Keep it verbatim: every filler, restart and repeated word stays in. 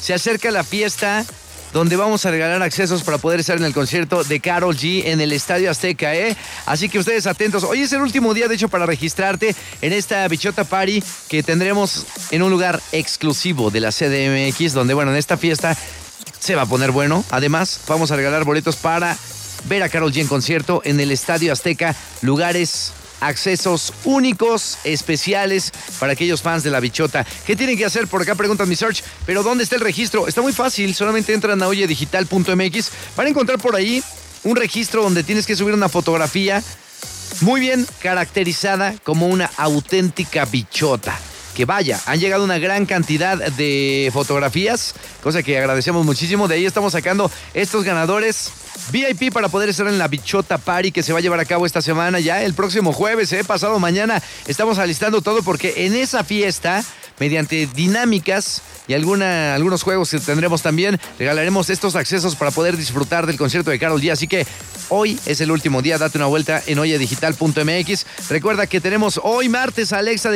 se acerca la fiesta donde vamos a regalar accesos para poder estar en el concierto de Karol G en el Estadio Azteca, ¿eh? Así que ustedes atentos. Hoy es el último día, de hecho, para registrarte en esta Bichota Party que tendremos en un lugar exclusivo de la C D M X, donde, bueno, en esta fiesta se va a poner bueno. Además, vamos a regalar boletos para ver a Karol G en concierto en el Estadio Azteca, lugares, accesos únicos, especiales para aquellos fans de la Bichota. ¿Qué tienen que hacer? Por acá preguntan mi search, pero ¿dónde está el registro? Está muy fácil, solamente entran a oye digital punto m x. Van a encontrar por ahí un registro donde tienes que subir una fotografía muy bien caracterizada como una auténtica bichota. Que vaya, han llegado una gran cantidad de fotografías, cosa que agradecemos muchísimo. De ahí estamos sacando estos ganadores V I P para poder estar en la Bichota Party que se va a llevar a cabo esta semana, ya el próximo jueves, ¿eh? Pasado mañana. Estamos alistando todo porque en esa fiesta, mediante dinámicas y alguna, algunos juegos que tendremos también, regalaremos estos accesos para poder disfrutar del concierto de Karol G. Así que hoy es el último día, date una vuelta en oye digital punto m x. Recuerda que tenemos hoy martes a Alexa de